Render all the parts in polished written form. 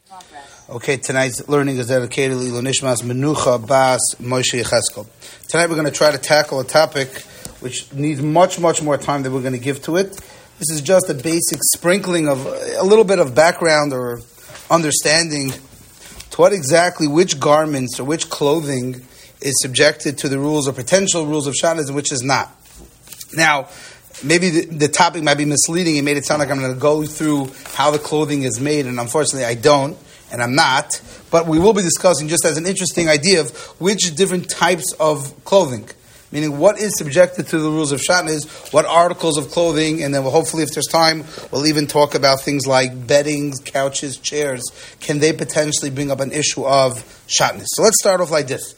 Okay, tonight's learning is dedicated to Nishmas Menucha Bas Moshe Yecheskel. Tonight we're going to try to tackle a topic which needs much more time than we're going to give to it. This is just a basic sprinkling of a little bit of background or understanding to what exactly which garments or which clothing is subjected to the rules or potential rules of Shabbos and which is not. Now, maybe the topic might be misleading. It made it sound like I'm going to go through how the clothing is made, and unfortunately I don't, and I'm not. But we will be discussing, just as an interesting idea, of which different types of clothing, meaning what is subjected to the rules of Shatnez, what articles of clothing, and then hopefully if there's time, we'll even talk about things like beddings, couches, chairs. Can they potentially bring up an issue of Shatnez? So let's start off like this.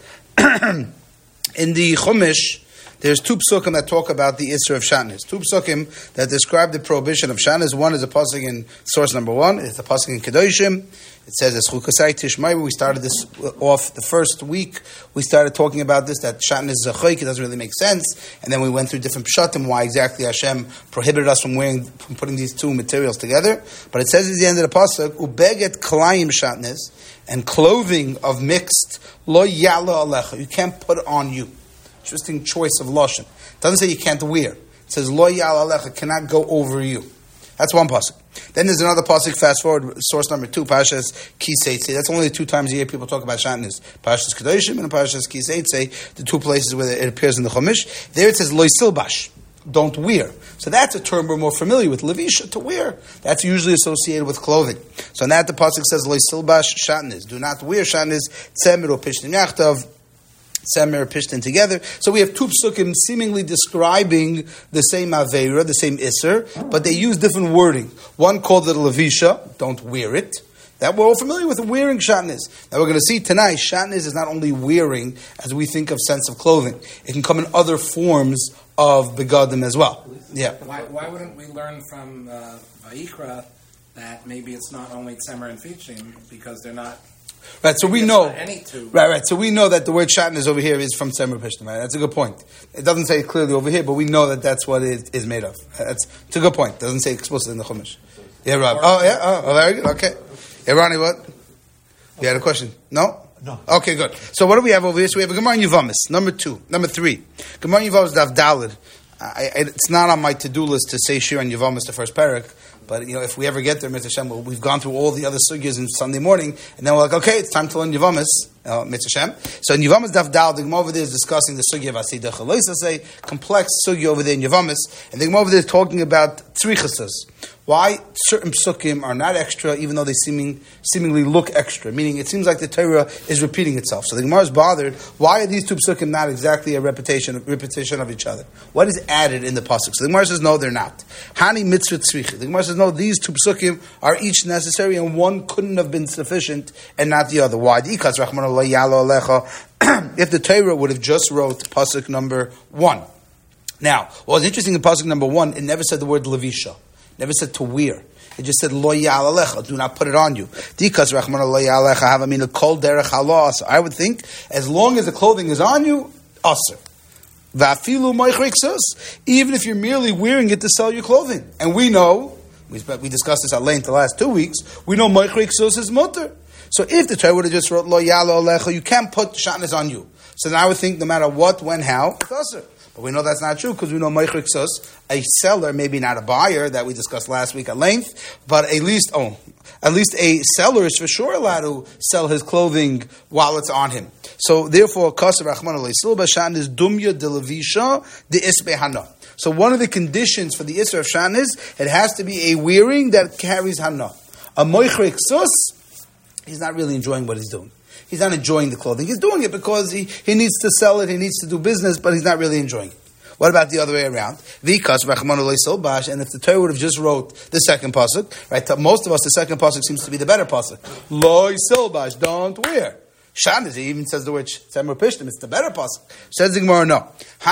In the Chumash, there's two psukim that talk about the Isser of Shatnez. Two psukim that describe the prohibition of Shatnez. One is a pasuk in source number 1. It's a pasuk in Kedoshim. It says, "Eschukasai Tishmai." We started this off the first week. We started talking about this, that Shatnez is a chayk. It doesn't really make sense. And then we went through different pshatim, why exactly Hashem prohibited us from putting these two materials together. But it says at the end of the pasuk, "Ubeget klayim Shatnez," and clothing of mixed, lo yala alecha. You can't put it on you. Interesting choice of lashon. It doesn't say you can't wear. It says lo yal alecha, cannot go over you. That's one pasuk. Then there's another pasuk. Fast forward, source number 2, Parshas Kiseitze. That's only 2 times a year people talk about Shatnez. Parshas Kedoshim and Parshas Kiseitze, the 2 places where it appears in the Chumash. There it says lo silbash, don't wear. So that's a term we're more familiar with. Levisha, to wear. That's usually associated with clothing. So in that the pasuk says lo silbash Shatnez, do not wear Shatnez. Tzemer or pishtin yachtav. Semer Pishtin together. So we have two psukim seemingly describing the same Aveira, the same Isser, but they use different wording. One called it a Levisha, don't wear it. That we're all familiar with, wearing Shatnez. Now we're going to see tonight, Shatnez is not only wearing, as we think of sense of clothing. It can come in other forms of begadim as well. Yeah. Why wouldn't we learn from Vayikra that maybe it's not only Tzemer and Fichim, because they're not... Right, so we know. Right. So we know that the word Shatnez over here is from Tzemer Pishtim. Right, that's a good point. It doesn't say it clearly over here, but we know that that's what it is made of. It's a good point. It doesn't say explicitly in the Chumash. Yeah, Rob. Oh, very good. Okay. Yeah, Ronnie, what? You had a question? No. Okay, good. So what do we have over here? So we have a Gemara in Yevamis, number 3. Gemara in Yevamis Daf Daled. It's not on my to-do list to say Shir and Yevamis the first parak. But, if we ever get there, Mr. Hashem, we've gone through all the other sugyas in Sunday morning, and then we're like, okay, it's time to learn Yevamis, Mr. Hashem. So in Yevamis Daf Dal, the Gemara over there is discussing the sugya of Asidah Chaloisa, say, complex sugya over there in Yevamis, and the Gemara over there is talking about tzrichasas. Why certain psukim are not extra, even though they seemingly look extra, meaning it seems like the Torah is repeating itself. So the Gemara is bothered, why are these two psukim not exactly a repetition of each other? What is added in the pasuk? So the Gemara says, no, they're not. Hani mitzvah tzricha. The Gemara says, no, these two psukim are each necessary, and one couldn't have been sufficient, and not the other. Why? If the Torah would have just wrote pasuk number 1. Now, what was interesting in pasuk number 1, it never said the word levisha. Never said to wear. It just said lo yal alecha, do not put it on you. Dikas rachmana lo yal alecha have a kol derech halos. I would think as long as the clothing is on you, aser. Vafilu moichriksus, even if you're merely wearing it to sell your clothing. And we know, we discussed this at length the last 2 weeks, we know moichriksus is mutter. So if the Torah would have just wrote lo yal alecha, you can't put Shatnez on you. So then I would think no matter what, when, how, it's aser. But we know that's not true because we know Meichrik a seller, maybe not a buyer that we discussed last week at length, but at least a seller is for sure allowed to sell his clothing while it's on him. So therefore, Kasav Rachman Alei Silba Shan is Dumya de Levisha de Isbehana. So one of the conditions for the Isra of Shan is it has to be a wearing that carries Hana. A Meichrik he's not really enjoying what he's doing. He's not enjoying the clothing. He's doing it because he needs to sell it, he needs to do business, but he's not really enjoying it. What about the other way around? And if the Torah would have just wrote the second pasuk, right? To most of us, the second pasuk seems to be the better pasuk. Loi silbash, don't wear. Shanez, he even says the word Tzemer Pishtim, it's the better pasuk. Says the Gemara, no.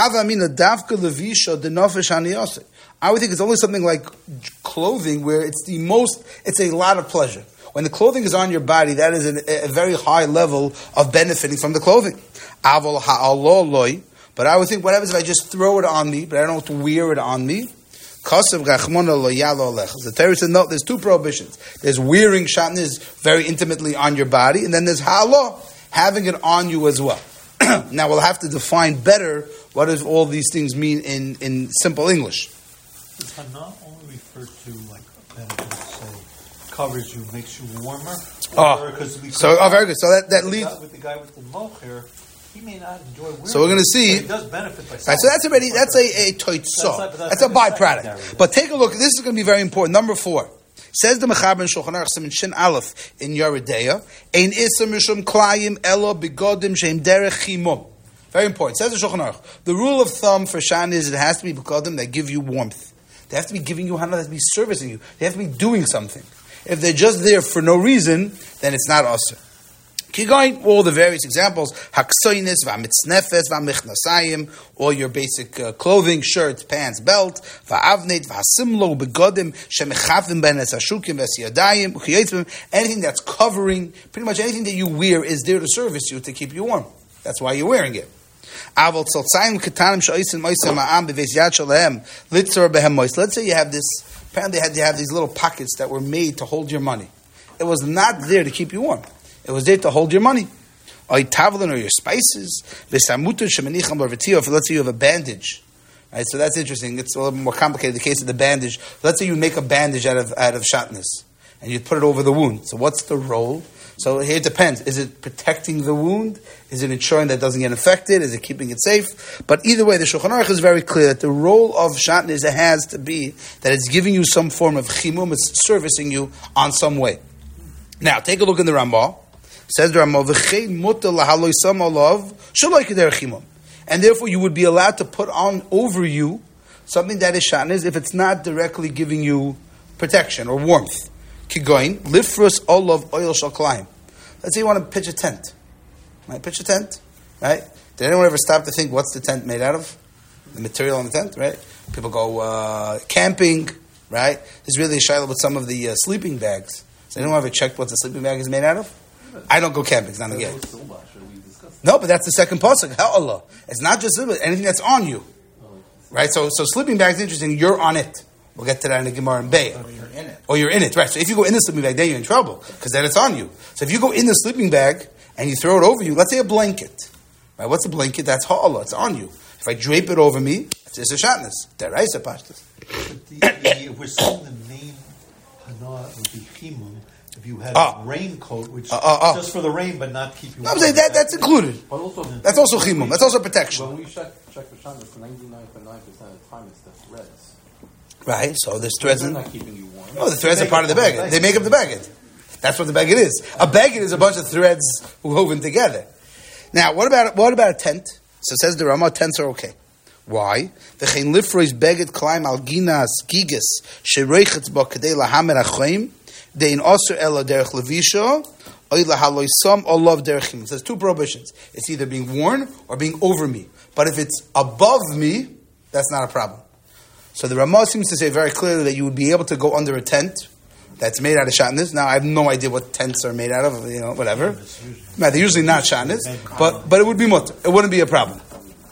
I would think it's only something like clothing where it's a lot of pleasure. When the clothing is on your body, that is a very high level of benefiting from the clothing. But I would think, what happens if I just throw it on me, but I don't wear it on me? The Torah said, no, there's two prohibitions. There's wearing shatnez very intimately on your body, and then there's halo, having it on you as well. Now we'll have to define better what does all these things mean in simple English. Does Hana only refer to like a benefit, say, covers you, makes you warmer? Very good. So that leads with the guy with the mocher. He may not enjoy wearing. So we're going to see. But he does benefit by. Right, so that's a toitzo. That's a byproduct. But take a look. This is going to be very important. Number 4. Says the Mechaber in Shulchan Aruch Siman Shin Aleph in Yeridea, Ein Issa Mishum Klayim Elo Begodim Shem Derech Chimum. Very important. Says the Shulchan Aruch. The rule of thumb for Shan is it has to be begodim that give you warmth. They have to be giving you hana. They have to be servicing you. They have to be doing something. If they're just there for no reason, then it's not usher. Keep going, all the various examples, haksoinis, v'amitznefes, v'amichnasayim, all your basic clothing, shirts, pants, belt, v'avneit, v'asimlo, begodim, shemechafim ben esashukim, v'esiyadayim, uchiyetzim, anything that's covering, pretty much anything that you wear is there to service you, to keep you warm. That's why you're wearing it. Let's say you have this, apparently they have these little pockets that were made to hold your money. It was not there to keep you warm. It was there to hold your money. Or your spices. Let's say you have a bandage. Right, so that's interesting. It's a little more complicated, the case of the bandage. Let's say you make a bandage out of shatnez, and you put it over the wound. So what's the role? So here it depends. Is it protecting the wound? Is it ensuring that it doesn't get infected? Is it keeping it safe? But either way, the Shulchan Aruch is very clear that the role of shatnez has to be that it's giving you some form of chimum, it's servicing you on some way. Now, take a look in the Ramah. Says the Ramah, and therefore you would be allowed to put on over you something that is shatnez if it's not directly giving you protection or warmth. Keep going. Lifrus olav oil shall climb. Let's say you want to pitch a tent. Right? Pitch a tent. Right? Did anyone ever stop to think what's the tent made out of? The material on the tent, right? People go camping, right? There's really a shiloh with some of the sleeping bags. Has anyone ever checked what the sleeping bag is made out of? I don't go camping. It's not a game. No, but that's the second pasuk. Allah. It's not just anything that's on you, right? So sleeping bag is interesting. You're on it. We'll get to that in the Gemara and Bay. Or you're in it, right? So if you go in the sleeping bag, then you're in trouble because then it's on you. So if you go in the sleeping bag and you throw it over you, let's say a blanket, right? What's a blanket? That's ha'ala. It's on you. If I drape it over me, it's a shatnez. Deraisa pashtas. If we're saying the name hana would be chimum. If you had a raincoat, which just for the rain, but not keep you warm. No, that's included. But also, that's also chimum. That's also protection. When we check for shatnez, 99.9% of the time it's the threads. Right, so there's threads. They're not keeping you warm. No, the threads are part of the baguette. They make up the baguette. That's what the baguette is. A baguette is a bunch of threads woven together. Now, what about a tent? So it says the Ramah, tents are okay. Why? V'chein lifrois baguette climb al ginas gigas shereichetz ba kadei lahamer achoim dein osur ela derech levisha oy lahaloy sam olav derechim. There's two prohibitions. It's either being worn or being over me. But if it's above me, that's not a problem. So the Ramah seems to say very clearly that you would be able to go under a tent that's made out of shatnez. Now, I have no idea what tents are made out of, whatever. They're usually not shatnez, but it would be mutter. It wouldn't be a problem.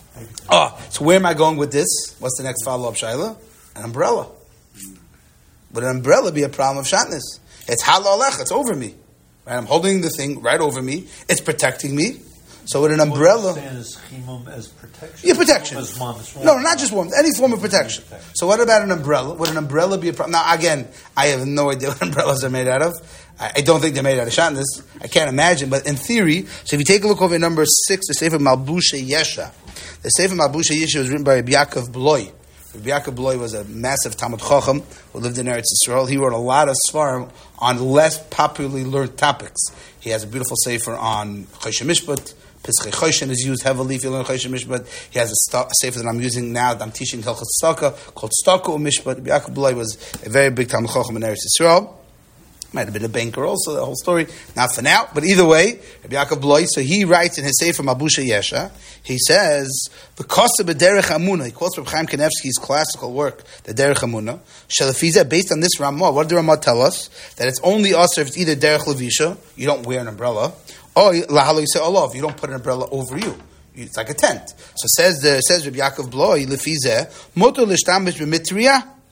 So where am I going with this? What's the next follow-up, Shaila? An umbrella. Would an umbrella be a problem of shatnez? It's halalech, it's over me. Right? I'm holding the thing right over me. It's protecting me. So with an umbrella... What you're saying is chimum as protection? Yeah, protection. No, not just warmth. Any form of protection. So what about an umbrella? Would an umbrella be a problem? Now, again, I have no idea what umbrellas are made out of. I don't think they're made out of shatnez. I can't imagine. But in theory, so if you take a look over at number 6, the Sefer Malbusha Yesha. The Sefer Malbusha Yesha was written by Rabbi Yaakov Bloy. Rabbi Yaakov Bloy was a massive Talmud Chacham who lived in Eretz Yisrael. He wrote a lot of svarim on less popularly learned topics. He has a beautiful sefer on Choshen Mishpat. Pischei Choshen is used heavily if you learn Choshen Mishpat. He has a sefer that I'm using now that I'm teaching Hilchot Tzedakah called Tzedakah Mishpat. Rabbi Yaakov Bloy was a very big Talmud Chacham in Eretz Yisrael. Might have been a banker also, the whole story. Not for now. But either way, Rabbi Yaakov Bloy, so he writes in his Sefer Malbusha Yesha, he says, the Kosa b'derech Amunah, he quotes Reb Chaim Kanevsky's classical work, the Derech Amunah, Shalafiza, based on this Ramah, what did the Ramah tell us? That it's only us if it's either Derech Levisha, you don't wear an umbrella, or Lahalo Yisei Olav, you don't put an umbrella over you. It's like a tent. So says Rabbi Yaakov Bloy, Lefizeh, Moto l'shtamish b'mitriya,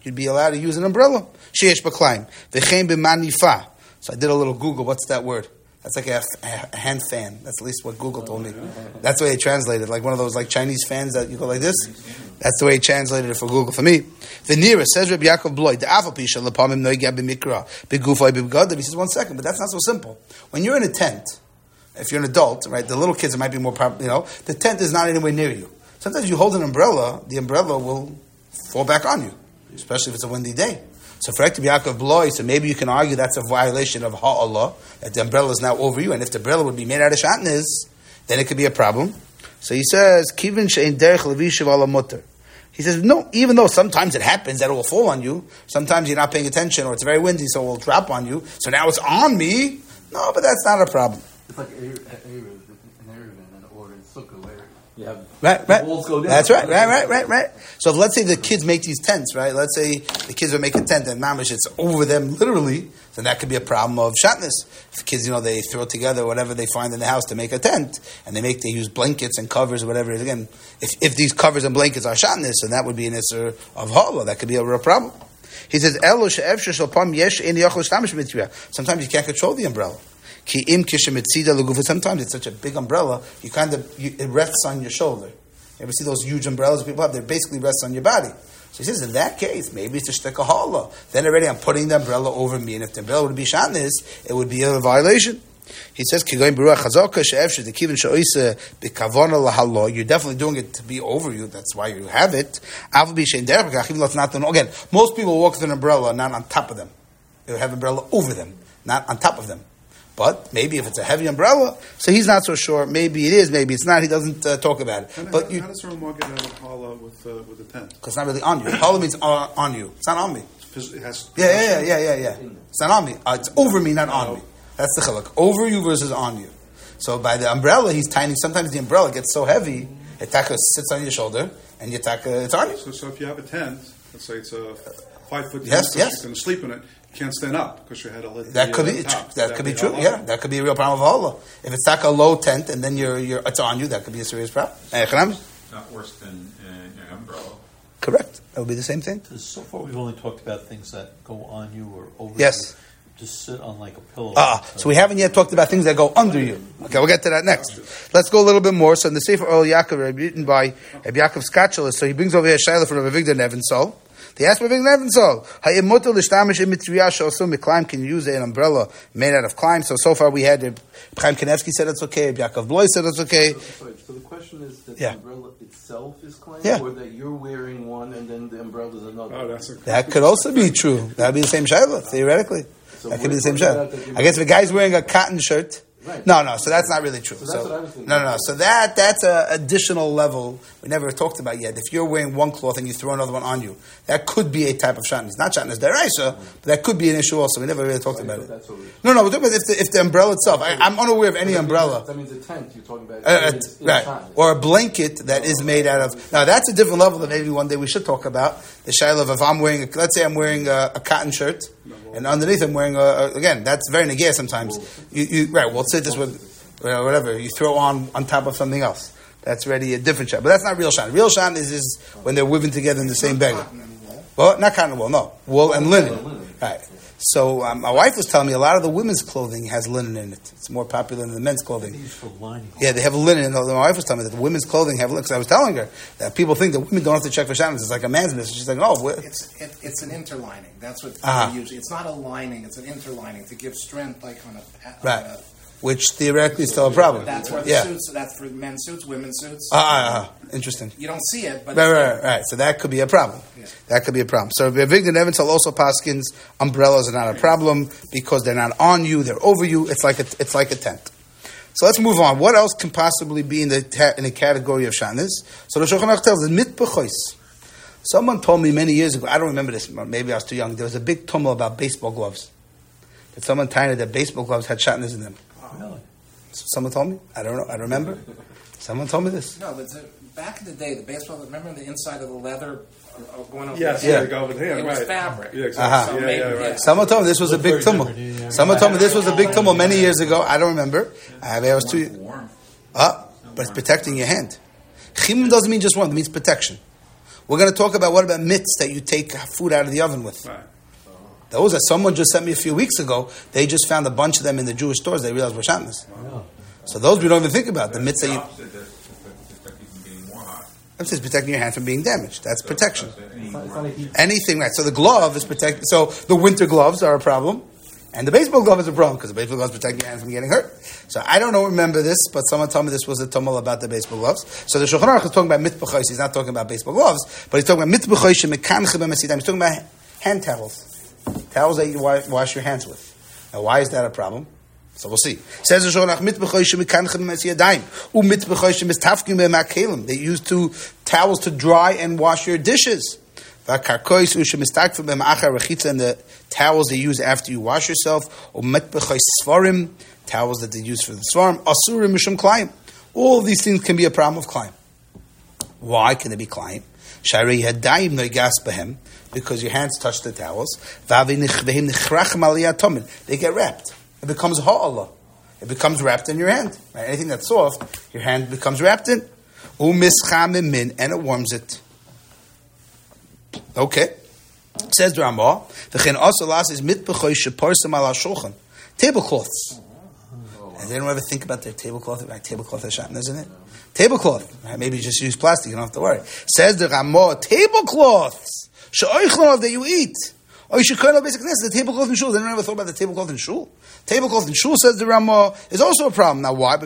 you'd be allowed to use an umbrella. Sheyesh b'klaim. V'chein b'manifa. So I did a little Google. What's that word? That's like a hand fan. That's at least what Google told me. That's the way they translated, like one of those like Chinese fans that you go like this. That's the way he translated it for Google for me. The nearest says Rabbi Yaakov Bloy, the Avapisha lepamim noigab b'mikra b'gufay b'bgadim. He says 1 second, but that's not so simple. When you're in a tent, if you're an adult, right, the little kids it might be more, the tent is not anywhere near you. Sometimes you hold an umbrella, the umbrella will fall back on you, especially if it's a windy day. So for Rabbi Yaakov Bloy, so maybe you can argue that's a violation of ha'Allah, that the umbrella is now over you, and if the umbrella would be made out of shatnez, then it could be a problem. So he says, Kivin she'en derech levishiv ala mutter. He says, no, even though sometimes it happens that it will fall on you, sometimes you're not paying attention, or it's very windy, so it will drop on you, so now it's on me. No, but that's not a problem. It's like an area or in Sukkah where you have right. walls go down. That's right. So if, let's say the kids make these tents, right? Let's say the kids will make a tent and mamish, it's over them literally, then that could be a problem of shatnez. If kids, they throw together whatever they find in the house to make a tent, and they use blankets and covers or whatever it is. Again, if these covers and blankets are shatnez, then that would be an issur of ha'ala. That could be a real problem. He says, sometimes you can't control the umbrella. Sometimes it's such a big umbrella, it rests on your shoulder. You ever see those huge umbrellas people have? They basically rest on your body. So he says, in that case, maybe it's a shtek ha'ala. Then already I'm putting the umbrella over me, and if the umbrella would be shatnez, it would be a violation. He says, you're definitely doing it to be over you. That's why you have it. Again, most people walk with an umbrella not on top of them. They have an umbrella over them, not on top of them. But maybe if it's a heavy umbrella, so he's not so sure. Maybe it is, maybe it's not. He doesn't talk about it. How does the Ramah get out of Hala with the tent? Because it's not really on you. Hala means on you. It's not on me. It has Yeah. It's not on me. It's over me, not on me. That's the chiluk. Over you versus on you. So by the umbrella, he's tiny. Sometimes the umbrella gets so heavy, it sits on your shoulder, and it's on you. So if you have a tent, let's say it's a 5 foot tent, yes. You're going to sleep in it. You can't stand up because you had a lift. That could be true. Ha'ala? Yeah, that could be a real problem of ha'ala. If it's like a low tent and then it's on you, that could be a serious problem. Not worse than an umbrella. Correct. That would be the same thing. So far, we've only talked about things that go on you or over you. Yes. Just sit on like a pillow. So we haven't yet talked about things that go under you. Okay, we'll get to that next. Let's go a little bit more. So in the Sefer Oil Yaakov, written by Rabbi Yaakov Skatchelis, so he brings over here a shayla from Rabbi Avigdor Nebenzahl. They asked Rabbi Nebenzahl, can you use an umbrella made out of climb? So far we had Chaim Kanevsky said it's okay, Rabbi Yaakov Bloy said it's okay. So the question is that the umbrella itself is climb, or that you're wearing one and then the umbrella is another? That could also be true. That would be the same shayla, theoretically. So that could be the same shayla. I guess if a guy's wearing a cotton shirt, right. No, so that's not really true. So that's what I was thinking. No. So that's an additional level we never talked about yet. If you're wearing one cloth and you throw another one on you, that could be a type of shatnez. Not shatnez deraisa, but that could be an issue also. We never really talked about it. No, we're talking about if the umbrella itself. I'm unaware of any umbrella. That means a tent you're talking about. Right. Or a blanket that is made out of. Now that's a different level that maybe one day we should talk about. The shayla of if I'm wearing, let's say I'm wearing a cotton shirt. And underneath, I'm wearing again. That's very negay sometimes. We'll say this with whatever you throw on top of something else. That's already a different shot. But that's not real shot. Real shot is when they're woven together in the same bag. Well, not cotton and wool. No, wool and linen. Right. So my wife was telling me a lot of the women's clothing has linen in it. It's more popular than the men's clothing. Yeah, they have linen. My wife was telling me that the women's clothing have linen. Because I was telling her that people think that women don't have to check for shatnez. It's like a man's business. She's like, it's an interlining. That's what usually. It's not a lining. It's an interlining to give strength, like on a right. Which theoretically is still a problem. That's where the suits. That's for men's suits, women's suits. Interesting. You don't see it, but right. So that could be a problem. Yeah. That could be a problem. So Avigdor Nebenzahl also paskins umbrellas are not a problem because they're not on you; they're over you. It's like a tent. So let's move on. What else can possibly be in the category of shatnez? So the Shulchan Aruch tells us mitbechois. Someone told me many years ago. I don't remember this. Maybe I was too young. There was a big tumult about baseball gloves. That someone told that baseball gloves had shatnez in them. Really? Someone told me? I don't know. I remember. Someone told me this. No, but back in the day, the baseball. Remember the inside of the leather going over. Yes, they go over here. It was fabric. Yeah, exactly. Right. Someone told me this was a big tumult. Someone told me this was a big tumult many years ago. I don't remember. I was too. But it's protecting your hand. Chimum doesn't mean just warm. It means protection. We're going to talk about what about mitts that you take food out of the oven with. Right. Those that someone just sent me a few weeks ago, they just found a bunch of them in the Jewish stores. They realized were shatnez. So those we don't even think about. The mitts that you... It says protecting your hand from being damaged. That's protection. Anything, right. So the glove is protected. So the winter gloves are a problem. And the baseball glove is a problem because the baseball gloves protect your hand from getting hurt. So I don't remember this, but someone told me this was a tumul about the baseball gloves. So the Shulchan Aruch is talking about mitbechos. He's not talking about baseball gloves, but he's talking about mitbechos shemekanche b'mesidam. He's talking about hand towels. Towels that you wash your hands with. Now why is that a problem? So we'll see. Says the Shulchan Aruch mitbechos shemekanche b'mesidam u mitbechos shemistafkim b'makelim. They use two towels to dry and wash your dishes. And the towels they use after you wash yourself, or towels that they use for the svarim, all of these things can be a problem of climb. Why can they be climb? Because your hands touch the towels. They get wrapped. It becomes ha'ala. It becomes wrapped in your hand. Right? Anything that's soft, your hand becomes wrapped in. And it warms it. Okay. Says the Ramah, tablecloths. And they don't ever think about their tablecloth. Right? Tablecloth is shatnez, isn't it? Tablecloth. Right? Maybe just use plastic. You don't have to worry. Says the Ramah, tablecloths that you eat. Or you should call it basically this. The tablecloth in shul. They don't ever thought about the tablecloth in shul. Tablecloth in shul, says the Ramah, is also a problem. Now why?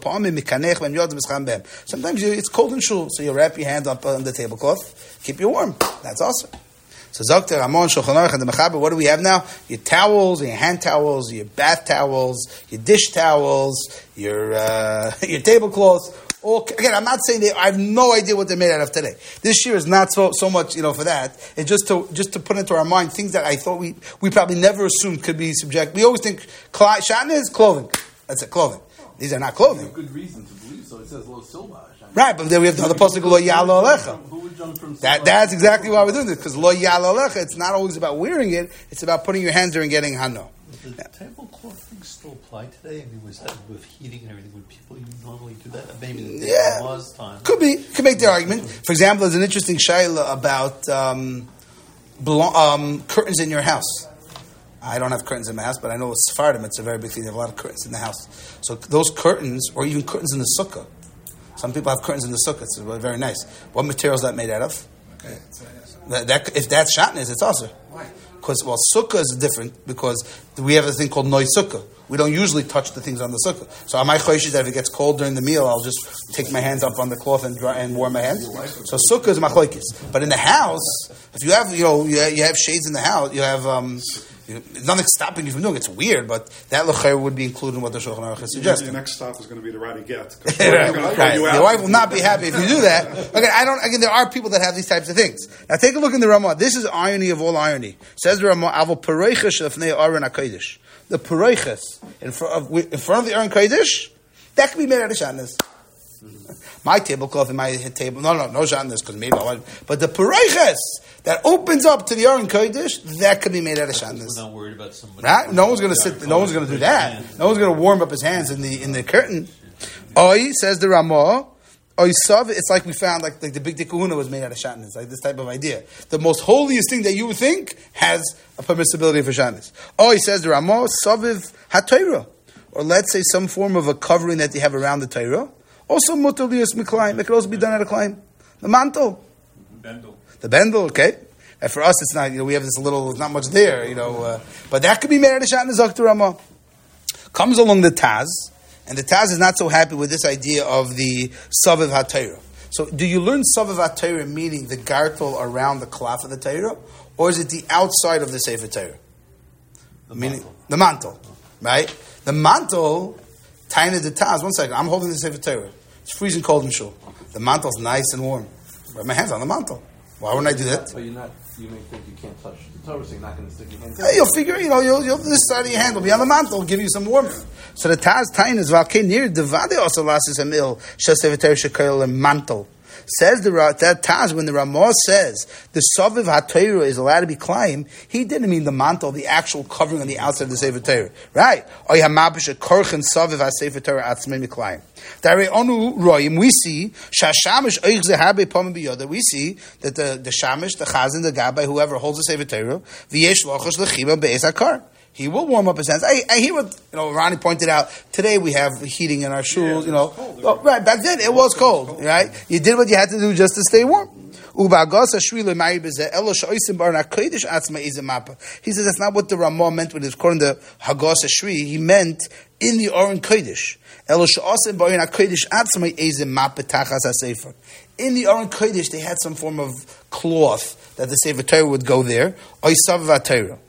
Sometimes it's cold in shul, so you wrap your hand up on the tablecloth, keep you warm. That's awesome. So Zakter Ramah and Shulchan Aruch and the Mechaber, what do we have now? Your towels, your hand towels, your bath towels, your dish towels, your tablecloths. Again, I'm not saying I have no idea what they're made out of today. This year is not so much, for that. It's just to put into our mind things that I thought we probably never assumed could be subject. We always think shatnez is clothing. That's it, clothing. These are not clothing. Good reason to believe so. It says lo silva. Right, but then we have the other pasuk lo ya'alo alecha. Who would jump from That's exactly why we're doing this, because lo ya'alo alecha. It's not always about wearing it. It's about putting your hands there and getting hano. Does the tablecloth thing still apply today? I mean, was that with heating and everything? Would people normally do that? Maybe it was time. Could be. Could make the argument. For example, there's an interesting shayla about curtains in your house. I don't have curtains in my house, but I know with Sephardim it's a very big thing. They have a lot of curtains in the house. So those curtains, or even curtains in the sukkah. Some people have curtains in the sukkah. It's very nice. What material is that made out of? Okay. If that's shatnez, it's also. Why? Because, sukkah is different because we have a thing called noi sukkah. We don't usually touch the things on the sukkah. So am I choishes that if it gets cold during the meal, I'll just take my hands up on the cloth and dry and warm my hands? So sukkah is machlokes. But in the house, if you have, you have shades in the house, you have, nothing stopping you from doing it. It's weird, but that l'chayr would be included in what the Shulchan Aruch is suggesting. Your next stop is going to be the Radi Get. Right. Your wife will not be happy if you do that. Again, there are people that have these types of things. Now take a look in the Ramah. This is irony of all irony. Says the Ramah, Avol Pereiches Lefnei Aron HaKodesh. The Pereiches in front of the Aron Kodesh, that can be made out of shatnez. My tablecloth and my table, no shatnez, because maybe but the Pereiches that opens up to the Aron Kodesh, that could be made out of shatnez. We're not worried about somebody. Right? No one's going to sit. No one's going to do that. No one's going to warm up his hands in the curtain. Oi, says the Ramah. Oi sav. It's like we found like the big kahuna was made out of shatnez. Like this type of idea. The most holiest thing that you would think has a permissibility for shatnez. Oi, says the Ramah. Saviv haTorah, or let's say some form of a covering that they have around the Torah. Also mutar lius miklayim. It could also be done out of klayim. The mantle. The bendel, okay. And for us, it's not. We have this little. It's not much there, But that could be made out of shatnez. Zakter Ramah comes along the Taz, and the Taz is not so happy with this idea of the Saviv HaTorah. So, do you learn Saviv HaTorah meaning the gartel around the cloth of the Torah, or is it the outside of the Sefer Torah? Meaning the mantle, right? The mantle. Taina the Taz. 1 second. I'm holding the Sefer Torah. It's freezing cold in shul. The mantle's nice and warm. But my hands on the mantle. Why wouldn't I do that? But you may think you can't touch the Torah, so you're not going to stick your hands in. You'll figure, you'll this side of your hand will be on the mantle, will give you some warmth. So the Taz Tain is Valkei near Devade also lasis Emil Shesev Torah Shekoil and mantle. Says that Taz, when the Ramah says the Saviv HaTorah is allowed to be climbed, he didn't mean the mantle, the actual covering on the outside of the Sefer Torah. Right? Oy hamabish a korchen Saviv HaSefer Torah atzmei miklayim. We see we see that the Shamish, the Chazan, the Gabbai, whoever holds the Sefer Torah, he will warm up his hands. I hear what Ronnie pointed out. Today we have heating in our shuls. Right back then it was cold. Right, you did what you had to do just to stay warm. He says that's not what the Ramah meant when he was quoting the Hagos Shri. He meant in the Oren Kodesh. In the Oren Kodesh, they had some form of cloth that the Sefer Torah would go there. So the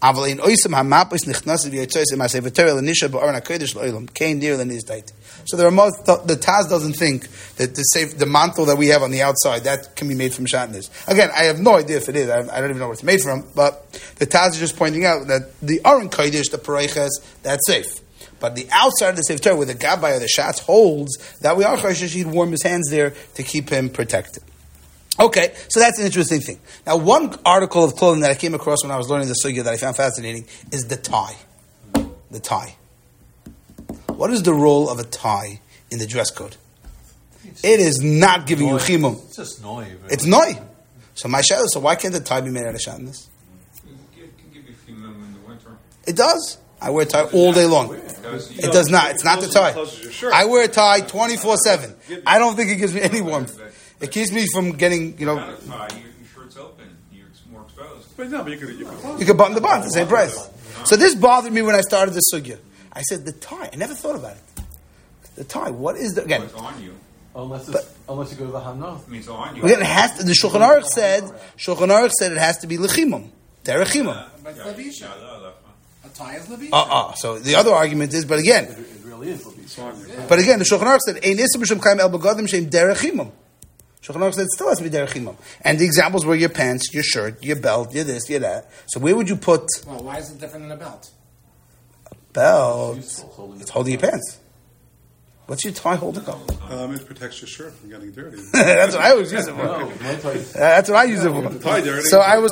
Taz doesn't think that the mantle that we have on the outside that can be made from shatnez. Again, I have no idea if it is. I don't even know what it's made from. But the Taz is just pointing out that the Aron Kodesh, the Pareiches, that's safe. But the outside of the Sefer Torah, where the Gabbai or the Shatz holds, that we are chayshish, he'd warm his hands there to keep him protected. Okay, so that's an interesting thing. Now, one article of clothing that I came across when I was learning the sugya that I found fascinating is the tie. The tie. What is the role of a tie in the dress code? It is not giving you chimum. It's just noi. It's noi. So why can't the tie be made out of shatnez? It can give you chimum in the winter. It does. I wear a tie all day long. It does not. It's not the tie. I wear a tie 24/7. I don't think it gives me any warmth. It keeps me from getting, Your shirt's open. You're more exposed. But no, but you can button the button, the same price. So this bothered me when I started the sugya. I said, the tie. I never thought about it. The tie. What is the... Again. It's on you. Unless you go to the Hana. It means on you. Again, it has to, the Shulchan Aruch said it has to be lechimum. Derechimum. But Levisha. A tie is Levisha. So the other argument is, but again... It really is Levisha. But again, the Shulchan Aruch said, Ein isser b'shem chaim el begadim sheim derechimum. Shulchan Aruch said it still has to be derechimum. And the examples were your pants, your shirt, your belt, your this, your that. So where would you put... Well, why is it different than a belt? Belt. It's holding your pants. What's your tie holding up? It protects your shirt from getting dirty. That's what I always use it for. That's what I use it for. Tie dirty. So I was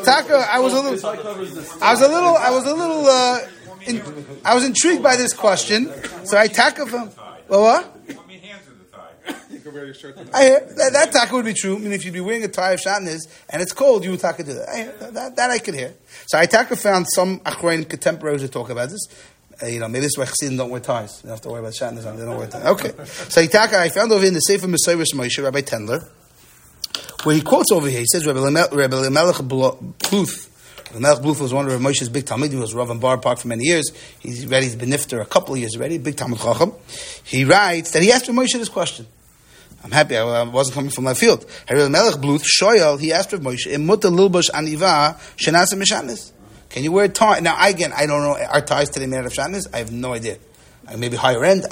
intrigued by this question. So I taka from. Well, what? How many hands are the tie? You can wear your shirt. I hear that taka would be true. I mean, if you'd be wearing a tie of shatnez and it's cold, you would taka do that. I hear that I could hear. So I taka found some achronim contemporaries who talk about this. Maybe this is why Chassidim don't wear ties. You don't have to worry about shatnez on. They don't wear ties. Okay. So I found over in the Sefer Mesiris Moshe, Rabbi Tendler, where he quotes over here. He says Rabbi Melech Bluth. Rabbi Melech Bluth was one of Rabbi Moshe's big Talmidim. He was Rav in Bar Park for many years. He's been nifter a couple of years already. Big Talmid Chacham. He writes that he asked Rabbi Moshe this question. I'm happy I wasn't coming from my field. Rabbi Melech Bluth Shoyal. He asked Rabbi Moshe, "Imut lilbash aniva shenasa mishanis." Can you wear a tie? Now, I don't know. Are ties today made out of shatnez? I have no idea. Maybe higher end.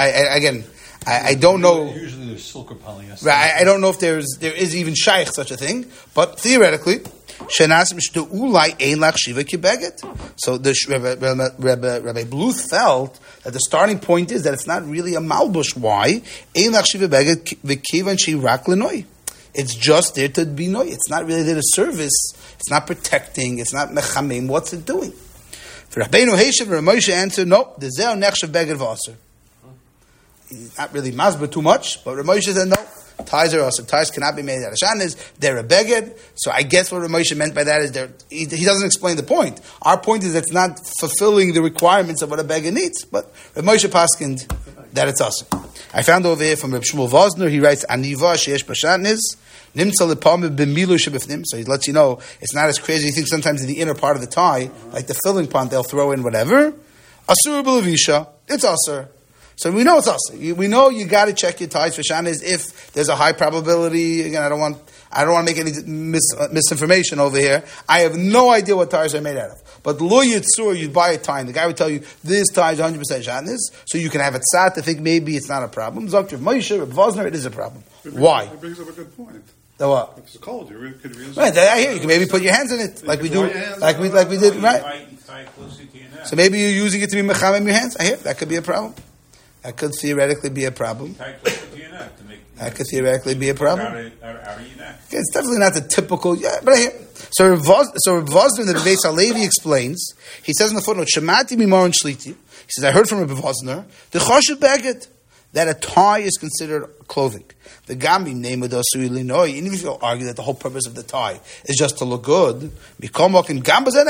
I don't know. Usually there's silk or polyester. Right, I don't know if there is even shaykh such a thing. But theoretically, shenas mishtu'ulai ein lach shiva kibeget. So the Rabbi Bluth felt that the starting point is that it's not really a malbush. Why? Ein lach shiva beget v'kivan shi rak lenoi. It's just there to be noi. It's not really there to service. It's not protecting. It's not mechamim. What's it doing? For Rabbeinu Heishav, Rav Moshe answered, no, the zeh nechshav beged v'aser. He's not really masber too much, but Rav Moshe said, no, ties are aser. Ties cannot be made out of shatnez. They're a beged. So I guess what Rav Moshe meant by that is he doesn't explain the point. Our point is it's not fulfilling the requirements of what a beged needs. But Rav Moshe paskined that it's aser. I found over here from Reb Shmuel Vosner, he writes, Aniva sheyesh b'shatnez, nimtza lepamim b'milu shebifnim. So he lets you know, it's not as crazy. You think sometimes in the inner part of the tie, like the filling pond, they'll throw in whatever. Asur b'levisha, it's asur. So we know it's asur. We know you got to check your ties for shatnez if there's a high probability. Again, I don't want to make any misinformation over here. I have no idea what ties are made out of. But lo yitzur, you buy a tie, and the guy would tell you, this tie is 100% shatnez, so you can have it sat to think maybe it's not a problem. Zok Rav Moshe, Rav Vosner, it is a problem. Why? It brings up a good point. The what? If it's cold, you could use right, I hear you can maybe put your hands in it, like we do, like we did, right? So maybe you're using it to be mechamim your hands. I hear that could be a problem. That could theoretically be a problem. Tight close to your neck to make. That could theoretically be a problem. Out of your neck. Okay, it's definitely not the typical. Yeah, but here. So Rav Vosner, the Beis Halevi explains. He says in the footnote, "Shemati mimoron shliti." He says, "I heard from Rav Vosner the choshev beged that a tie is considered clothing. The gambi name of the asui linoi. Even if you argue that the whole purpose of the tie is just to look good, that's also a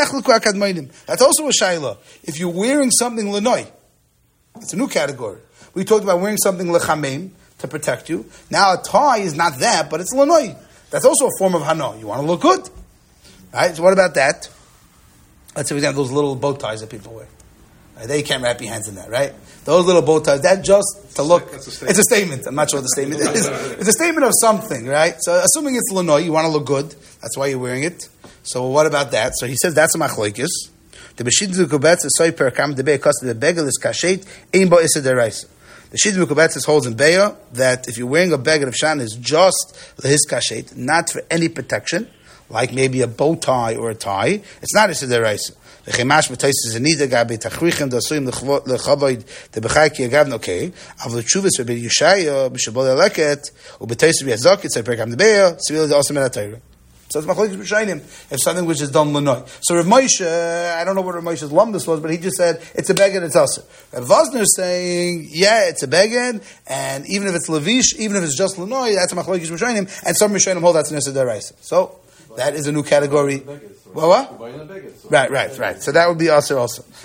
shayla. If you're wearing something linoi, it's a new category. We talked about wearing something lechamim to protect you. Now a tie is not that, but it's linoi. That's also a form of hano. You want to look good, right? So what about that? Let's say we have those little bow ties that people wear. Right? They can't wrap your hands in that, right? Those little bow ties, that just to look, it's a statement. I'm not sure what the statement is. It's a statement of something, right? So assuming it's lanoi, you want to look good. That's why you're wearing it. So what about that? So he says that's a machloikis. The Beshid Zukubetz is soy perkam the be'ekos the begel is kashet ein bo ised deraisa. The Shid Zukubetz holds in Beya that if you're wearing a begel of shan is just his kashet, not for any protection, like maybe a bow tie or a tie, it's not ised deraisa. The Chemash b'taisis zanida gabe tachrichem dasuim lechavod the b'chayki agavn okay. Avol tshuvas Rabbi Yeshaya b'shabol eleket u'b'taisis b'yazokit say perkam the Beya civil the osam elatayra. So it's machlokes b'shainim if something which is done l'noi. So Rav Moshe, I don't know what Rav Moshe's lumdus was, but he just said it's a beged, it's also. Rav Vosner is saying, yeah, it's a beged, and even if it's levish, even if it's just l'noi, that's a machlokes b'shainim, and some b'shainim hold that's nesa deraisa. So that is a new category. What? Right. So that would be also.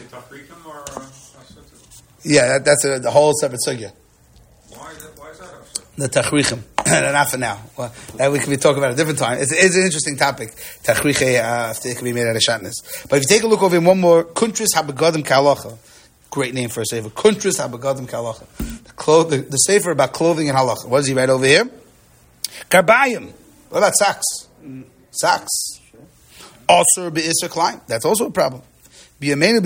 Yeah, that's the whole separate sugya. Why is that also? The tachrichem. Not for now. Well, that we can be talking about a different time. It's an interesting topic. Tachriche, it can be made out of shatnez. But if you take a look over in one more, Kuntris Habegadim Kalacha. Great name for a sefer. Kuntris Habegadim Kalacha. The sefer about clothing and halacha. What does he write over here? Karbayim. What about socks? Socks. Asur be'isr klein. That's also a problem. He says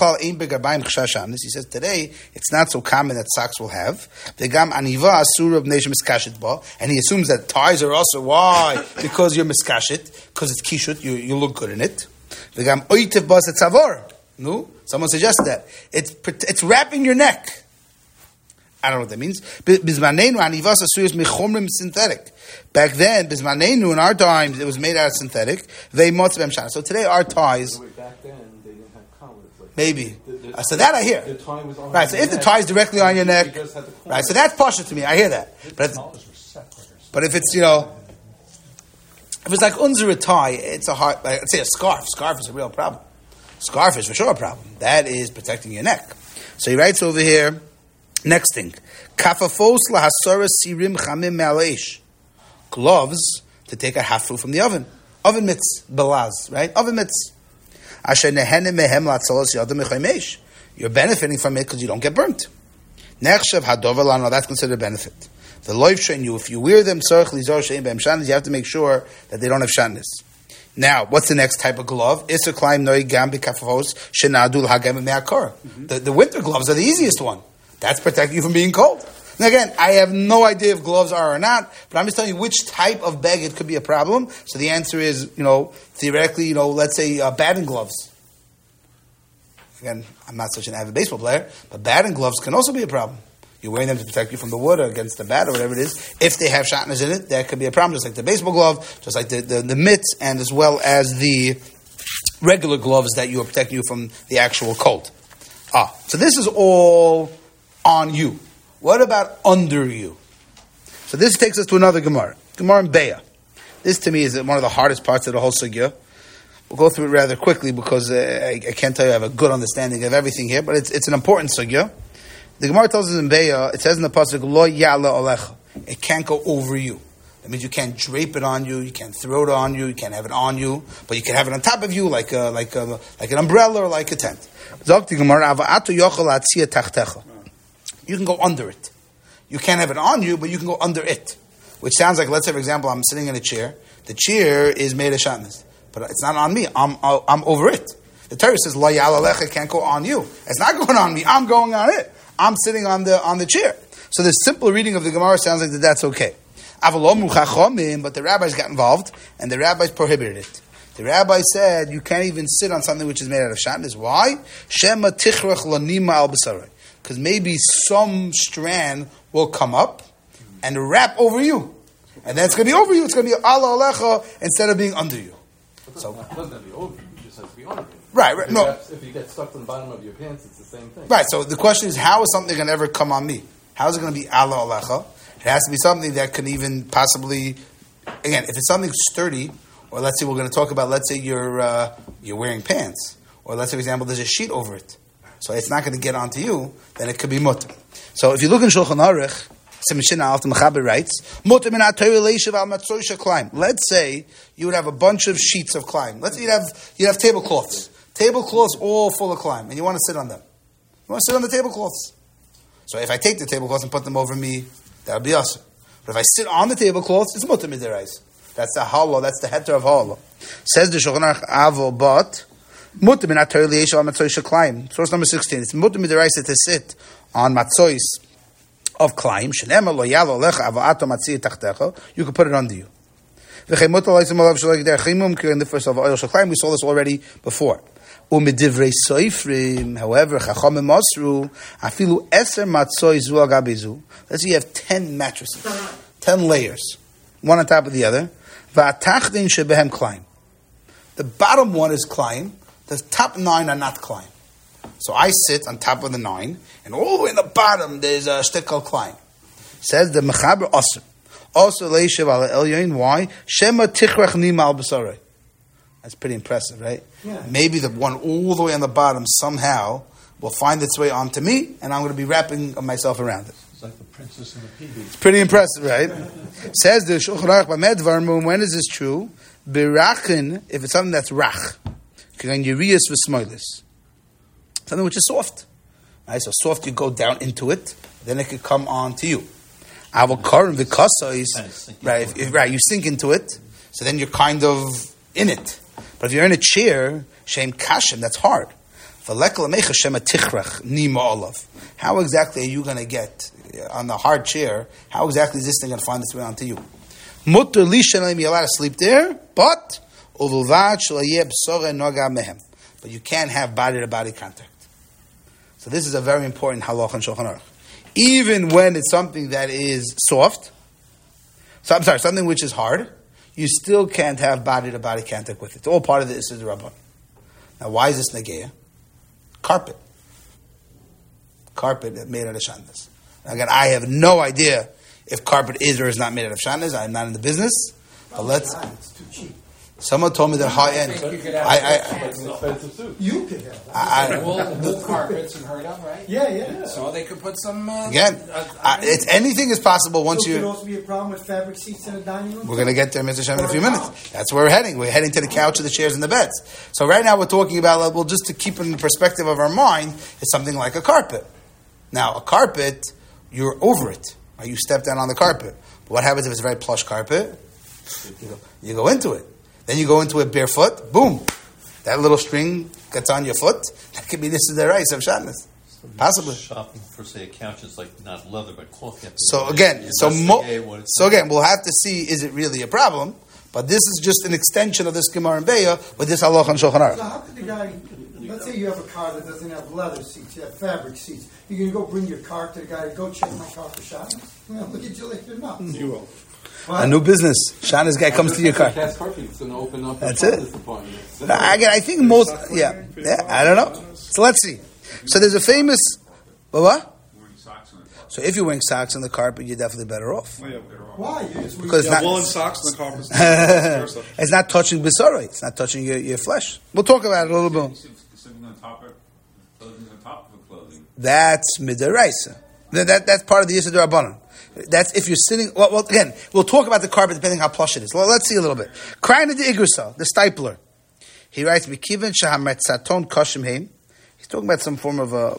today it's not so common that socks will have. And he assumes that ties are also why? Because you're miskashit, because it's kishut, you look good in it. No, someone suggested that it's wrapping your neck. I don't know what that means. Synthetic. Back then, bismanenu in our times, it was made out of synthetic. So today, our ties. Back then, they didn't have collars. Maybe. So that I hear. The tie was on right. So if the tie is directly on your neck, right. So that's partial to me. I hear that. But if it's if it's like unzera tie, it's a hard. Like, let's say a scarf. Scarf is a real problem. Scarf is for sure a problem. That is protecting your neck. So he writes over here. Next thing, kafafos lahasora sirim chamim me'aleish, gloves to take a hafru from the oven. Oven mitz belaz, right? Oven mitz. Asher nehenim mehem latzalos yadam mechaymesh. You're benefiting from it because you don't get burnt. Nechshav hadover lano, that's considered a benefit. The loif shein you, if you wear them tzarich lizor shein be'em shanis, you have to make sure that they don't have shanis. Now, what's the next type of glove? Iser klaim noi gam b'kafafos shenadul hagam me'akor. The winter gloves are the easiest one. That's protecting you from being cold. Now again, I have no idea if gloves are or not, but I'm just telling you which type of beged could be a problem. So the answer is, theoretically, let's say batting gloves. Again, I'm not such an avid baseball player, but batting gloves can also be a problem. You're wearing them to protect you from the wood or against the bat or whatever it is. If they have shatnez in it, that could be a problem, just like the baseball glove, just like the mitts, and as well as the regular gloves that you are protecting you from the actual cold. So this is all on you. What about under you? So this takes us to another Gemara. Gemara in Beya. This to me is one of the hardest parts of the whole sugya. We'll go through it rather quickly because I can't tell you I have a good understanding of everything here, but it's an important sugya. The Gemara tells us in Beya, it says in the pasuk, Lo ya'la alecha. It can't go over you. That means you can't drape it on you, you can't throw it on you, you can't have it on you, but you can have it on top of you like an umbrella or like a tent. Zok the Gemara, Ava'atu yochel atzia tachtecha. You can go under it. You can't have it on you, but you can go under it. Which sounds like, let's say, for example, I'm sitting in a chair. The chair is made of shatnez, but it's not on me. I'm over it. The Torah says, La ya'al alecha, can't go on you. It's not going on me. I'm going on it. I'm sitting on the chair. So the simple reading of the Gemara sounds like that's okay. Avalomu chachomim, but the rabbis got involved, and the rabbis prohibited it. The rabbi said, you can't even sit on something which is made out of shatnez. Why? Shema tichrach lanima al b'sarai. because maybe some strand will come up and wrap over you. And then it's going to be over you. It's going to be ala alecha instead of being under you. So it doesn't have to be over you. It just has to be under you. Right. If you get stuck in the bottom of your pants, it's the same thing. Right. So the question is, how is something going to ever come on me? How is it going to be ala alecha? It has to be something that can even possibly, again, if it's something sturdy, or let's say we're going to talk about, let's say you're wearing pants, or let's say, for example, there's a sheet over it, so it's not going to get onto you, then it could be mutter. So if you look in Shulchan Aruch, writes, let's say you would have a bunch of sheets of climb. Let's say you have tablecloths. Tablecloths all full of climb, and you want to sit on them. You want to sit on the tablecloths. So if I take the tablecloths and put them over me, that would be asur. But if I sit on the tablecloths, it's mutter midiraisa. That's the halo, that's the heter of halo. Says the Shulchan Aruch avo but mutter min atayr liyeshal matzoy sheklayim. Source number 16. It's mutter midiraisa to sit on matzois of climb. Shenemar lo yalo lecha avo ato matzi tachtecha. You can put it under you. V'chei mutter loisim alav shalek der chimum in the first of oil sheklayim. We saw this already before. U'midivrei soifrim. However, chachamim masru afilu eser matzoy zu al gabi zu. Let's say you have 10 mattresses, 10 layers, one on top of the other. V'atachdin shebehem climb. The bottom one is climb. The top 9 are not climb. So I sit on top of the 9, and all the way in the bottom there's a shtick called climb. Says the mechaber asur. Also leishav ala elyon. Why? Shema tichrach nima al b'sarei. That's pretty impressive, right? Yeah. Maybe the one all the way on the bottom somehow will find its way onto me, and I'm going to be wrapping myself around it. It's like the princess and the pea. It's pretty impressive, right? Says the Shulchan Aruch b'medvar. When is this true? Birachin, if it's something that's rach, kagan yiriyas v'smoilis, something which is soft. Right? So soft, you go down into it, then it could come on to you. Avokarim v'kasais, right? You sink into it, so then you're kind of in it. But if you're in a chair, shem kashem, that's hard. How exactly are you going to get on the hard chair? How exactly is this thing going to find its way onto you? Mutter lishalim, you're allowed to sleep there, but you can't have body-to-body contact. So this is a very important halach in Shulchan Aruch. Even when it's something that is soft, something which is hard, you still can't have body-to-body contact with it. It's all part of the Issur D'Rabbanan. Now, why is this negeya? Carpet made out of shandis. Again, I have no idea if carpet is or is not made out of shandis. I'm not in the business. But it's too cheap. Someone told me they're high end. You could have. Wool carpets and heard of, right? Yeah. So they could put some. It's anything is possible once you. Could also be a problem with fabric seats in a dining room. We're going to get there, Mr. Shem, in a few minutes. That's where we're heading. We're heading to the couch, the chairs, and the beds. So right now we're talking about, well, just to keep in the perspective of our mind, it's something like a carpet. Now, a carpet, you're over it. Right? You step down on the carpet. But what happens if it's a very plush carpet? You go into it. Then you go into it barefoot. Boom. That little string gets on your foot. That could be this is the rice of shatnez. Possibly. Shopping for, say, a couch is like not leather but cloth. So again, we'll have to see, is it really a problem? But this is just an extension of this Gemara and Beya with this halach on Shulchan Aruch. So how could the guy, let's say you have a car that doesn't have leather seats, you have fabric seats. You're going to go bring your car to the guy, go check my car for shatnez? Look at you like you're nuts. You will. A new business. Shana's guy comes to your car. That's perfect. It's going to open up. That's it. I think most. Yeah. I don't know. So let's see. So there's a famous. What? So if you're wearing socks on the carpet, you're definitely better off. Why? Because it's woolen socks on the carpet. It's not touching bisaroi. It's not touching your flesh. We'll talk about it a little bit. Sitting on top of clothing. That's midaraisa. That's part of the Issur D'Rabbanan. That's if you're sitting. Well, again, we'll talk about the carpet depending how plush it is. Well, let's see a little bit. Kraina de Igrusa, the stipler. He writes, "Mikiven shahametzaton kashim heim." He's talking about some form of a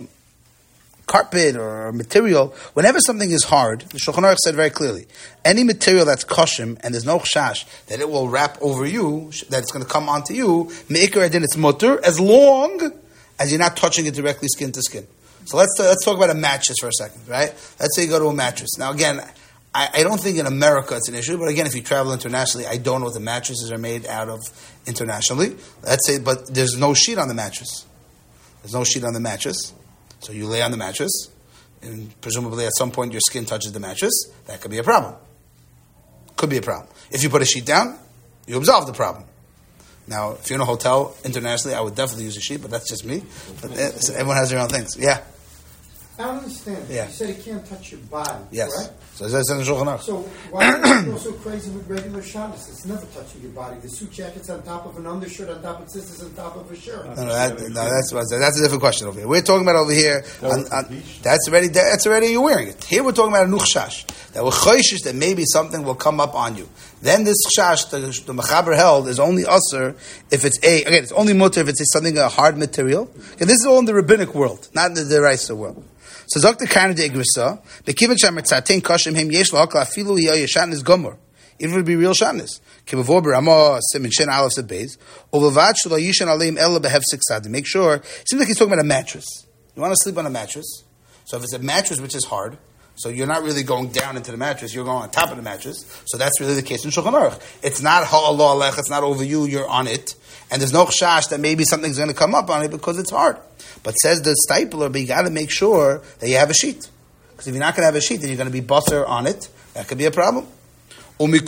carpet or material. Whenever something is hard, the Shulchan Aruch said very clearly, any material that's kashim and there's no chash that it will wrap over you, that it's going to come onto you, meikar adin it's mutter, as long as you're not touching it directly skin to skin. So let's talk about a mattress for a second, right? Let's say you go to a mattress. Now again, I don't think in America it's an issue, but again, if you travel internationally, I don't know what the mattresses are made out of internationally. Let's say, but there's no sheet on the mattress. There's no sheet on the mattress. So you lay on the mattress. and presumably at some point your skin touches the mattress, that could be a problem. Could be a problem. If you put a sheet down, you absolve the problem. Now, if you're in a hotel internationally, I would definitely use a sheet, but that's just me. But so everyone has their own things. Yeah. I don't understand. Yeah. You said it can't touch your body, Yes. right? So that's in the Shulchan Aruch. So why are you go so crazy with regular shabbos? It's never touching your body. The suit jacket's on top of an undershirt, on top of sisters, on top of a shirt. That's a different question over here. We're talking about over here. That's already you're wearing it. Here we're talking about a nuchshash. That we're choishish that maybe something will come up on you. Then this chash, the mechaber held, is only usher if it's it's only mutter if it's something a hard material. Okay, this is all in the rabbinic world, not in the deraisa world. So Dr. Karen de Igrisa, the Kivin Shamer Tzatein Kashim Hem Yesh Lahakla Afilu Hiya Yeshan is Gomer. It would be real shanis. Kivavor Berama Simin Shin Aleph Sebez. Ovavad Shula Yishan Aleim Ella Behev Sixad. Make sure. It seems like he's talking about a mattress. You want to sleep on a mattress. So if it's a mattress which is hard, so you're not really going down into the mattress, you're going on top of the mattress. So that's really the case in Shulchan Aruch. It's not ha'allah alech, it's not over you, you're on it. And there's no chash that maybe something's going to come up on it because it's hard. But says the stipler, but you got to make sure that you have a sheet. Because if you're not going to have a sheet, then you're going to be busser on it. That could be a problem. I think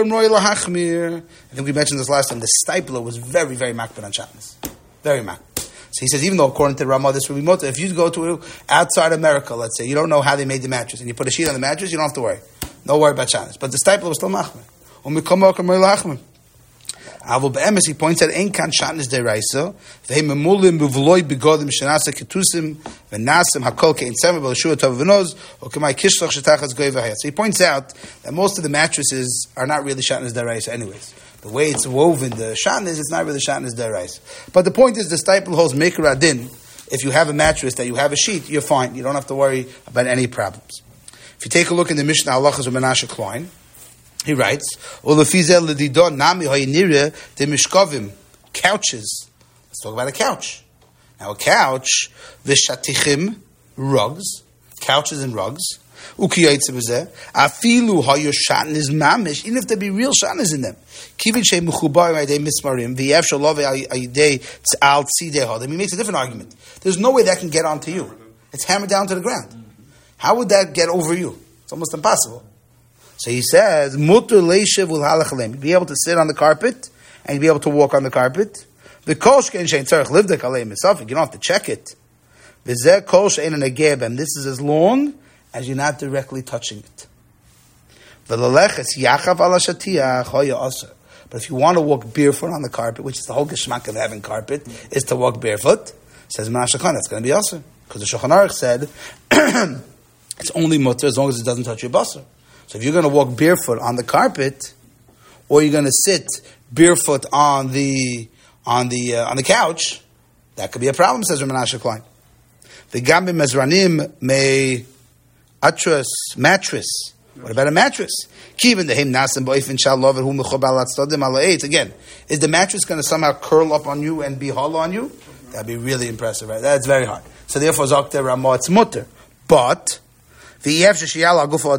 we mentioned this last time. The stipler was very, very makbid on shatnez. Very makbid. So he says, even though according to Ramah, this would be mutter. If you go to outside America, let's say, you don't know how they made the mattress, and you put a sheet on the mattress, you don't have to worry. No worry about shatnez. But the stipler was still machmir. Avol be'emes, he points out, ein kan shatnez deraisa, v'hei memulim b'vloi begodim shenasa ketusim v'nasim hakol ke'in semer b'lashua tov v'noz or k'mai kishlach shetachas goy v'hayat. So he points out that most of the mattresses are not really shatnez deraisa anyways. The way it's woven, the shatnez, it's not really shatnez deraisa. But the point is, the stipler holds meker adin. If you have a mattress that you have a sheet, you're fine. You don't have to worry about any problems. If you take a look in the Mishnah Halachas of Menashe Klein, he writes, couches. Let's talk about a couch. Now a couch, v'shatichim, rugs, couches and rugs, afilu hayo shatnez mamish, even if there be real shatnez in them. Kivin shei mechubar ayidei mismarim, v'yev shalov ayidei tzal tzidei. He makes a different argument. There's no way that can get onto you. It's hammered down to the ground. How would that get over you? It's almost impossible. So he says, mutter leishev ulhalachalem. You'd be able to sit on the carpet, and you'd be able to walk on the carpet. The koshken shein tzarich livdek aleim itself. You don't have to check it. V'zeh kol shein anegebem. This is as long as you're not directly touching it. V'laleches yachav ala shatiach hoya aser. But if you want to walk barefoot on the carpet, which is the whole geschmack of having carpet, is to walk barefoot, says Menashe Klein, that's going to be aser. Because the Shulchan Aruch said, it's only mutter as long as it doesn't touch your basar. So if you're going to walk barefoot on the carpet, or you're going to sit barefoot on the couch, that could be a problem, says Menashe Klein. The Gambi Mezranim may atras mattress. What about a mattress? Again, is the mattress going to somehow curl up on you and be hollow on you? That'd be really impressive, right? That's very hard. So therefore, Zakter Ramah, it's mutter. But only if you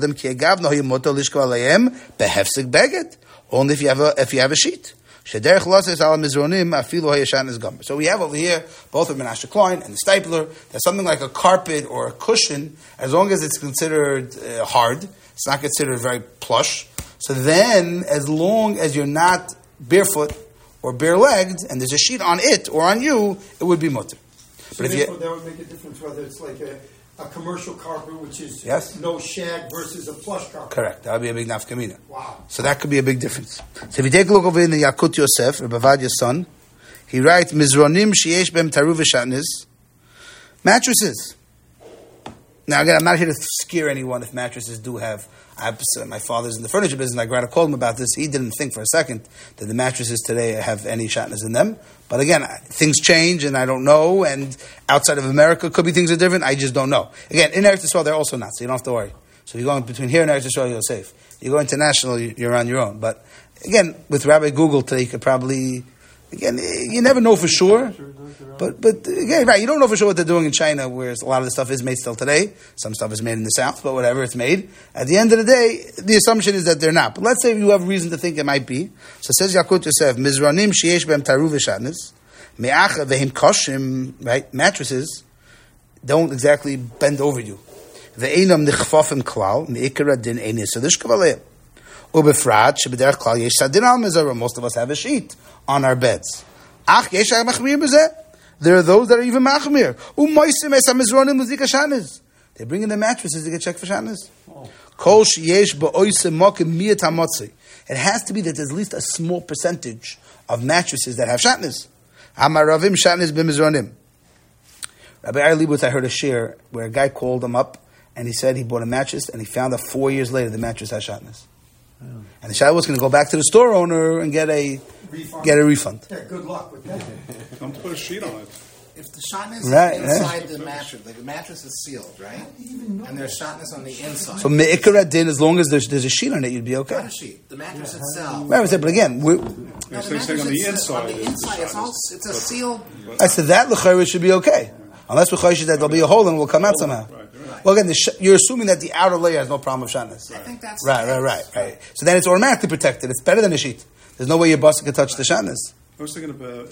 have a sheet. So we have over here both of Menashe Klein and the stipler. There's something like a carpet or a cushion, as long as it's considered hard, it's not considered very plush. So then, as long as you're not barefoot or bare-legged, and there's a sheet on it or on you, it would be mutter. So but therefore, that would make a difference whether it's like a commercial carpet, which is no shag, versus a plush carpet. Correct. That would be a big nafkamina. Wow. So that could be a big difference. So if you take a look over in the Yakut Yosef, Rebbe Avadia's son, he writes, Mizronim sheyesh bem taru v'shatnez, mattresses. Now again, I'm not here to scare anyone if mattresses do have. My father's in the furniture business. I got to call him about this. He didn't think for a second that the mattresses today have any shatnez in them. But again, things change, and I don't know. And outside of America, could be things are different. I just don't know. Again, in Eretz Yisrael, they're also not, so you don't have to worry. So if you're going between here and Eretz Yisrael, you're safe. You go international, you're on your own. But again, with Rabbi Google today, you could probably. Again, you never know for sure. But again, right, you don't know for sure what they're doing in China, where a lot of the stuff is made still today. Some stuff is made in the South, but whatever, it's made. At the end of the day, the assumption is that they're not. But let's say you have reason to think it might be. So it says Yakut Yosef, Mizranim sheyesh bem taru v'shatnez, me'acha v'him koshim, right, mattresses don't exactly bend over you. Ve'enam nichfafim klal, me'ikar adin ein yisadish kavaleh. Ubefrat, shebederach klal yesh sadin al mezora. Most of us have a sheet on our beds. Ach, yesh machmir b'zeh. There are those that are even machmir. U'moisim es ha-mizronim muzika shanis. They bring in the mattresses to get checked for shanis. Kol sheyesh ba'oisem mokim miyat ha-motzi. It has to be that there's at least a small percentage of mattresses that have shatnez. Amaravim shatnez b'mizronim. Rabbi Ari Leibowitz, I heard a shir where a guy called him up and he said he bought a mattress and he found out 4 years later the mattress had shatnez. And the shayla was going to go back to the store owner and get a refund. Yeah, good luck with that. Don't put a sheet on it. If the shatnez is Right, inside the mattress, like the mattress is sealed, right? And there's shatnez on the inside. So me'ikar adin, as long as there's a sheet on it, you'd be okay. Not a sheet. The mattress itself. Right, but again, No, You're saying on the inside. On the inside, it's a sealed. I said that l'chayra should be okay, unless we're chayshish that there'll be a hole and it will come out somehow. Well, again, you're assuming that the outer layer has no problem with shatnez. I think that's Right. So then it's automatically protected. It's better than a sheet. There's no way your boss can touch the shatnez. I was thinking about.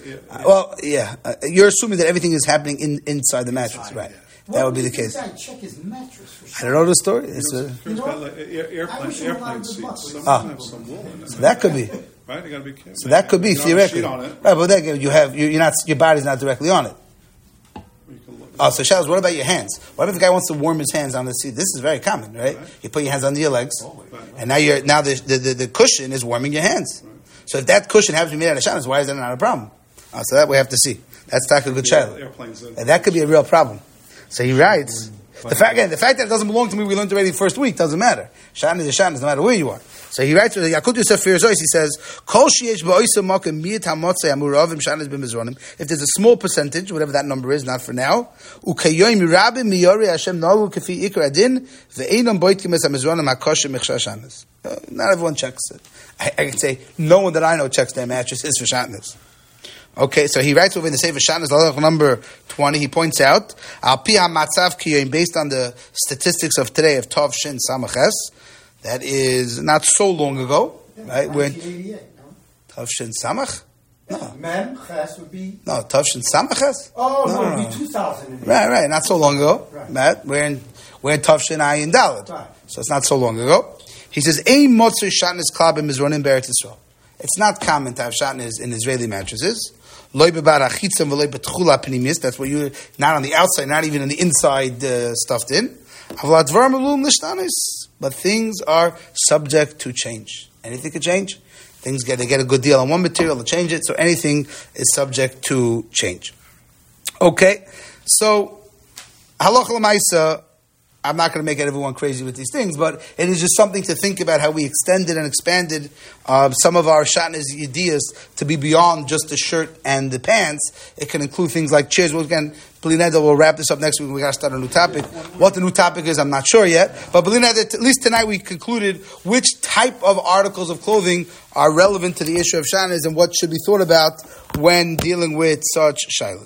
You're assuming that everything is happening inside the mattress, right? That would be the case. Guy check his mattress for I don't know the story. It's It's got like airplane seats. Some Ah. of them have some wool in it. so that could be. Right? You got to be careful. So that could be You don't have a theoretically. sheet on it. Right, but then you're not, your body's not directly on it. You can look. Oh, so Shaz, what about your hands? What if the guy wants to warm his hands on the seat? This is very common, right? You put your hands under your legs, and now the cushion is warming your hands. So if that cushion happens to be made out of shatnez, why is that not a problem? So that we have to see. That's not a good child. Airplanes. And that could be a real problem. So he writes, the fact that it doesn't belong to me, we learned already the first week, doesn't matter. Shatnez is shatnez, no matter where you are. So he writes, Yakut Yosef Firzois, he says, Kol sheyesh ba'oisem makom miyat hamotzei amuravim shatnez b'mizronim. If there's a small percentage, whatever that number is, not for now, ukayoim rabim miyori Hashem nagu kafi ikar adin ve'enam boitkim es hamizronim hakoshem mechsha shatnez. Not everyone checks it. I can say, no one that I know checks their mattresses for shatnez. Okay, so he writes over in the Sefer Shatnez, number 20, he points out, Al pi ha-matzav kiyoim, based on the statistics of today of Tov Shin Samaches, that is not so long ago, right? When 1988, no? Tov Shin Samach? No. Mem, Ches would be... No, Tov Shin Samaches? Oh, no, No. it would be 2008. Right, not so long ago. Right. Matt, we're in Tov Shin Ayin Daled. Right. So it's not so long ago. He says, Ein motzei shatnez klab b'mizronim be'eretz Yisrael. It's not common to have shatnez in Israeli mattresses. That's where you're not on the outside, not even on the inside stuffed in. But things are subject to change. Anything could change. They get a good deal on one material, they'll change it. So anything is subject to change. Okay, so halacha l'maisa. I'm not going to make everyone crazy with these things, but it is just something to think about how we extended and expanded some of our shatnez ideas to be beyond just the shirt and the pants. It can include things like chairs. Well, again, Belineda will wrap this up next week. We got to start a new topic. What the new topic is, I'm not sure yet. But Belineda, at least tonight we concluded which type of articles of clothing are relevant to the issue of shatnez and what should be thought about when dealing with such shilas.